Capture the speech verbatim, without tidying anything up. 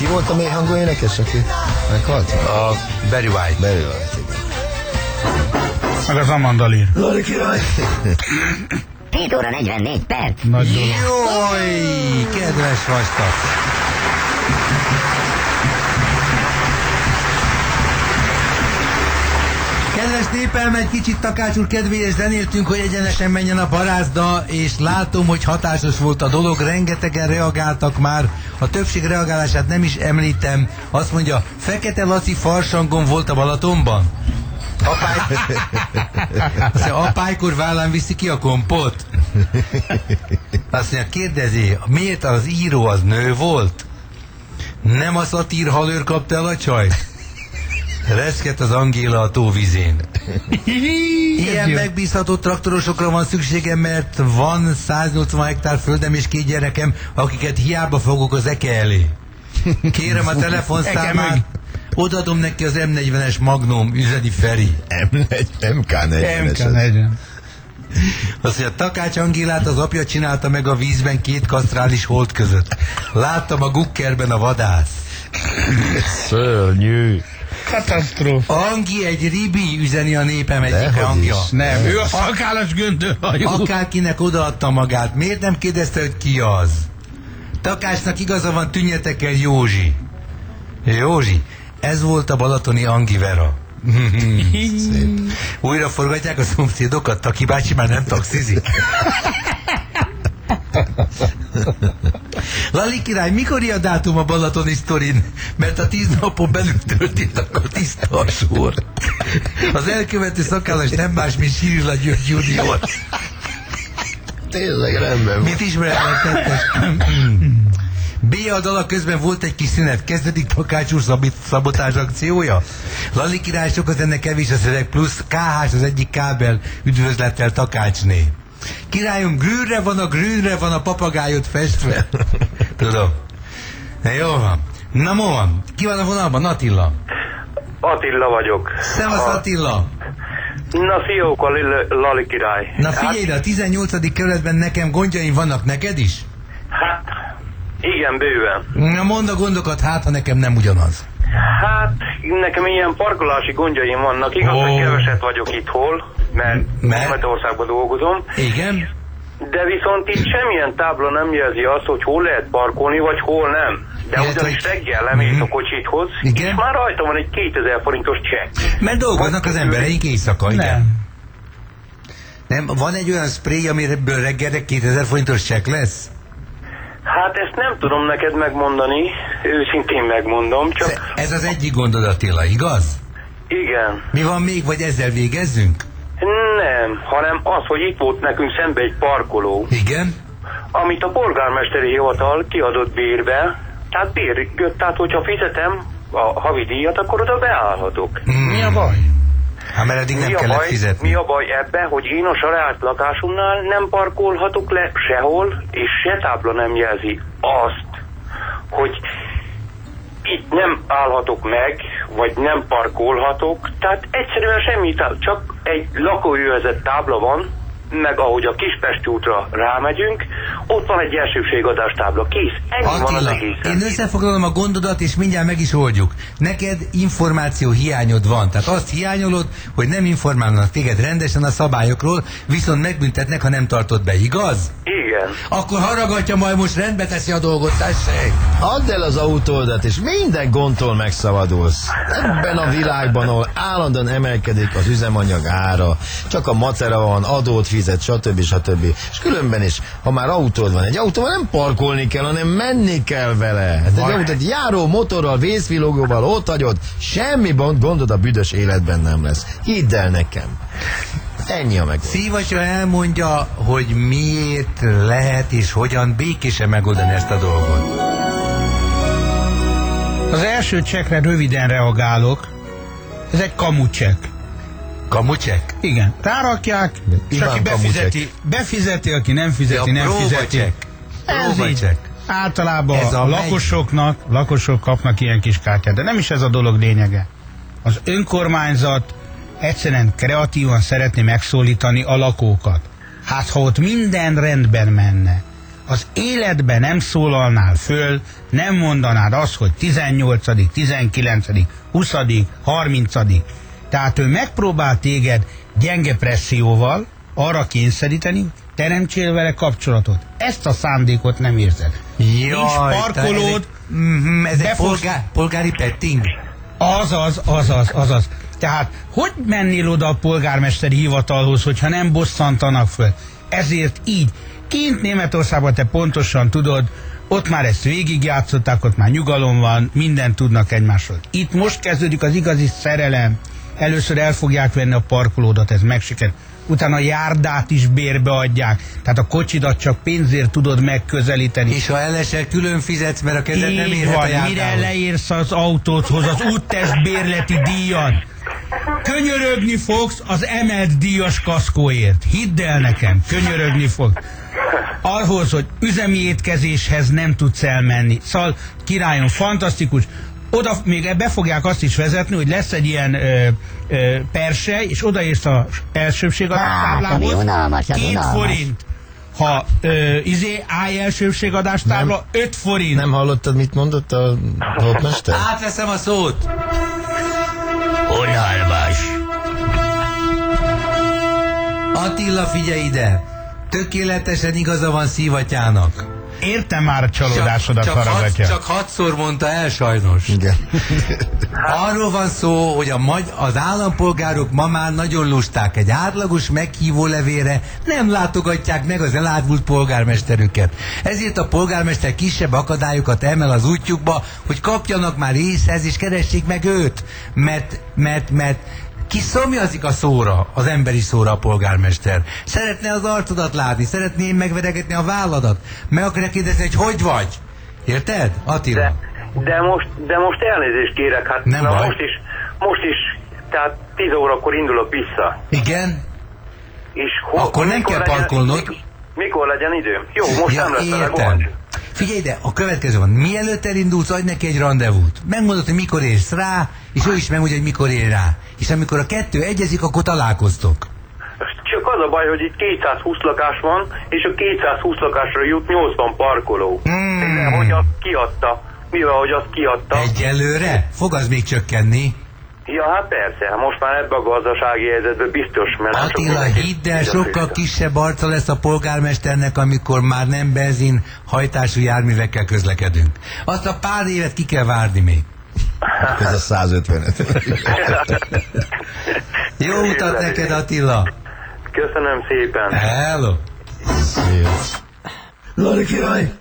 volt a mélyhangú énekes, aki meghalt? A Barry White. Barry White, igen. Meg az Amanda Lear. Lali király! hét óra negyvennégy perc. Nagy dolog. Jaj, kedves vastag. Kedves népem, egy kicsit Takács úr kedvéért zenéltünk, hogy egyenesen menjen a parázda, és látom, hogy hatásos volt a dolog, rengetegen reagáltak már, a többség reagálását nem is említem, azt mondja, Fekete Laci farsangon volt a Balatonban? Apály... Azt mondja, apálykor vállán viszi ki a kompot? Azt mondja, kérdezi, miért az író az nő volt? Nem a szatír halőr kapta el a csajt? Reszket az Angéla a tóvizén. Ilyen megbízható traktorosokra van szükségem, mert van száznyolcvan hektár földem és két gyerekem, akiket hiába fogok az eke elé. Kérem a telefonszámát, odaadom neki az em negyvenes Magnum, üzeni Feri. em ká negyven. Azt mondja, Takács Angélát az apja csinálta meg a vízben két kasztrális hold között. Láttam a gukkerben a vadász. Szörnyű. Katasztrófa. Angi egy ribi, üzeni a népem egyik hangja. Nem, ő a szalkálas göndörhajó. Akárkinek odaadta magát, miért nem kérdezte, hogy ki az? Takácsnak igaza van, tűnjetek el, Józsi. Józsi, ez volt a balatoni Angi Vera. Újra forgatják a szomszédokat, Taki bácsi már nem taxizik. Lali király, mikor a dátum a balatoni sztorin? Mert a tíz napon belül történt a tiszta a sor. Az elkövető szakállas nem más, mint Sirilla György junior. Tényleg rendben. Mit ismerek tettes? B a dala közben volt egy kis szünet, kezdődik Takács úr szabotázs akciója. Lali király sokat ennek kevés a szöveg, plusz ká hás az egyik kábel üdvözlettel Takácsné. Királyom, grűnre van a grűnre van a papagájot festve. Tudom. Na, jó van. Na, mo van. Ki van a vonalban? Attila. Attila vagyok. Szevasz, a... Attila. Na, fiók, a Lali király. Na figyelj, hát... a tizennyolcadik kerületben nekem gondjaim vannak, neked is? Hát, igen, bőven. Na, mondd a gondokat, hát, ha nekem nem ugyanaz. Hát, nekem ilyen parkolási gondjaim vannak. Igaz, hogy oh. keveset vagyok itt hol, mert, mert? Németországban dolgozom. Igen. De viszont itt semmilyen tábla nem jelzi azt, hogy hol lehet parkolni, vagy hol nem. De Ilyet, ugyanis hogy... reggel lemész mm-hmm. a kocsithoz, és már rajta van egy kétezer forintos csekk. Mert dolgoznak az embereink éjszaka, igen. Nem. Nem, van egy olyan spray, amiből reggelre kétezer forintos csekk lesz? Hát ezt nem tudom neked megmondani, őszintén megmondom, csak... Ez az egyik gondod, Attila, igaz? Igen. Mi van még, vagy ezzel végezzünk? Nem, hanem az, hogy itt volt nekünk szembe egy parkoló. Igen? Amit a polgármesteri hivatal kiadott bérbe, tehát bér, tehát hogyha fizetem a havi díjat, akkor oda beállhatok. Hmm. Mi a baj? Hát mert eddig nem kellett fizetni. Mi a baj ebben, hogy én a saját lakásomnál nem parkolhatok le sehol, és se tábla nem jelzi azt, hogy itt nem állhatok meg, vagy nem parkolhatok, tehát egyszerűen semmi, csak egy lakójövezet tábla van, meg ahogy a Kispesti útra rámegyünk, ott van egy elsőségadás tábla, kész, ennyi Attila, van az egészen. Én összefoglalom a gondodat, és mindjárt meg is oldjuk. Neked információ hiányod van, tehát azt hiányolod, hogy nem informálnak téged rendesen a szabályokról, viszont megbüntetnek, ha nem tartod be, igaz? Igen. Akkor haragatja, majd most rendbe teszi a dolgot, tessék! Add el az autódat, és minden gondtól megszabadulsz. Ebben a világban, ahol állandóan emelkedik az üzemanyag ára, csak a macera van, adót fizet, stb. stb. És különben is, ha már autód van, egy autóval nem parkolni kell, hanem menni kell vele. Hát egy autó, egy járó motorral, vészvilogóval ott hagyod, semmi gondod a büdös életben nem lesz. Hidd el nekem. Ennyi a megoldás. Szívatja elmondja, hogy miért lehet és hogyan békésen megoldani ezt a dolgot. Az első csekkre röviden reagálok. Ez egy kamucsekk. Kamucsekk? Igen. Rárakják, és aki befizeti, befizeti, aki nem fizeti, nem fizeti. Ez így. Általában ez a, a lakosoknak, lakosok kapnak ilyen kis kártyát, de nem is ez a dolog lényege. Az önkormányzat egyszerűen kreatívan szeretné megszólítani a lakókat. Hát ha ott minden rendben menne, az életben nem szólalnál föl, nem mondanád azt, hogy tizennyolcadik, tizenkilencedik, huszadik, harmincadik Tehát ő megpróbál téged gyenge presszióval arra kényszeríteni, teremtsél vele kapcsolatot. Ezt a szándékot nem érzed. Jaj, nincs parkolód. Ez, mm, ez egy polgár, polgári petting? Azaz, azaz, azaz. Tehát hogy mennél oda a polgármesteri hivatalhoz, hogyha nem bosszantanak föl? Ezért így. Kint Németországban te pontosan tudod, ott már ezt végigjátszották, ott már nyugalom van, mindent tudnak egymásról. Itt most kezdődik az igazi szerelem. Először el fogják venni a parkolódat, ez megsikerül. Utána a járdát is bérbe adják. Tehát a kocsidat csak pénzért tudod megközelíteni. És ha elesel, külön fizetsz, mert a kezed nem érhet a járdához. Mire leérsz az autódhoz, az úttest bérleti díjan. Könyörögni fogsz az emelt díjas kaszkóért. Hidd el nekem, könyörögni fogsz. Ahhoz, hogy üzemi étkezéshez nem tudsz elmenni. Szóval királyon fantasztikus. Oda még be fogják azt is vezetni, hogy lesz egy ilyen ö, ö, persely, és odaérsz az elsőbségadástáblához, két forint. Ha ö, izé, állj elsőbségadástábla, öt forint. Nem hallottad, mit mondott a hódmester? Átveszem a szót. Unalmas. Attila, figyelj ide! Tökéletesen igaza van Szivatyának. Értem már a csalódásodat, csak, csak, Haragatya. hat, csak hatszor mondta el sajnos. Igen. Arról van szó, hogy a magy- az állampolgárok ma már nagyon lusták. Egy átlagos meghívó levélre nem látogatják meg az elárvult polgármesterüket. Ezért a polgármester kisebb akadályokat emel az útjukba, hogy kapjanak már észhez és keressék meg őt. Mert, mert, mert ki szomjazik a szóra, az emberi szóra a polgármester. Szeretne az arcodat látni, szeretné megveregetni a válladat. Meg akarja kérdezni, hogy hogy vagy. Érted, Attila? De, de, most, de most elnézést kérek, hát Nem na baj. most is, most is, tehát tíz órakor indulok vissza. Igen? És ho, Akkor nem kell legyen, parkolnod. Mikor, mikor legyen időm? Jó, most Ja, nem lesz vele értem. gond. Figyelj ide, a következő van. Mielőtt elindulsz, adj neki egy rendezvút. Megmondod, hogy mikor érsz rá, és ő is megmondja, hogy mikor ér rá. És amikor a kettő egyezik, akkor találkoztok. Csak az a baj, hogy itt kétszázhúsz lakás van, és a kétszázhúsz lakásra jut nyolcvan parkoló. Mm. Mivel, hogy azt kiadta. Mivel, hogy azt kiadta. Egyelőre? Fog az még csökkenni? Ja, hát persze, most már ebbe a gazdasági helyzetben biztos, mert... nem sok Attila, mindenki hidd el, fizet sokkal vissza. kisebb arca lesz a polgármesternek, amikor már nem benzin hajtású járművekkel közlekedünk. Azt a pár évet ki kell várni még. Ez a százötvenet. Jó utat neked, Attila! Köszönöm szépen. Hello! Szép. Lori király!